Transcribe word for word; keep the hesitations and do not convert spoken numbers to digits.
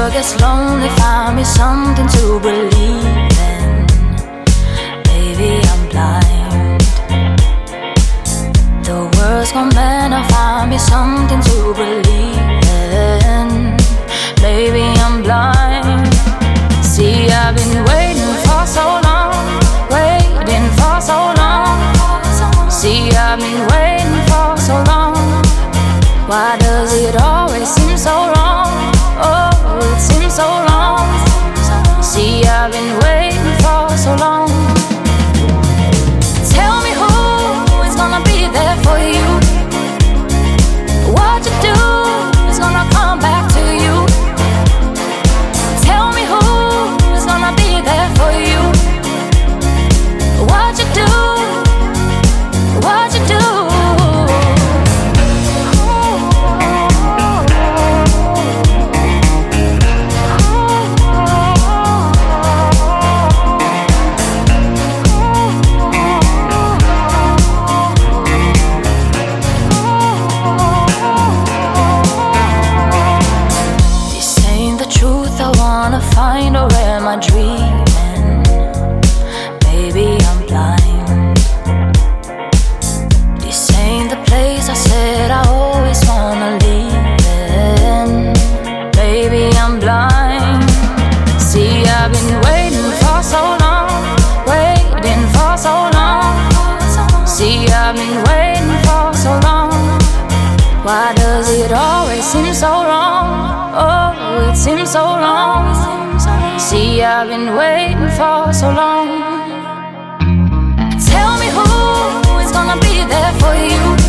gets lonely, find me something to believe in. Baby, I'm blind. The world's gone bad, now find me something to believe in. Baby, I'm blind. See, I've been waiting for so long, waiting for so long. See, I've been waiting for so long. Why does it always seem so wrong? Oh, it seems so long. See, I've been waiting for so long. Tell me who is gonna be there for you. What you do is gonna come back to you. Tell me who is gonna be there for you. What you do, what you do. Find or am I dreaming? Baby, I'm blind. This ain't the place I said I always wanna live in. Baby, I'm blind. See, I've been waiting for so long, waiting for so long. See, I've been waiting for so long. Why does it always seem so wrong? Oh, it seems so long. See, I've been waiting for so long. Tell me who is gonna be there for you.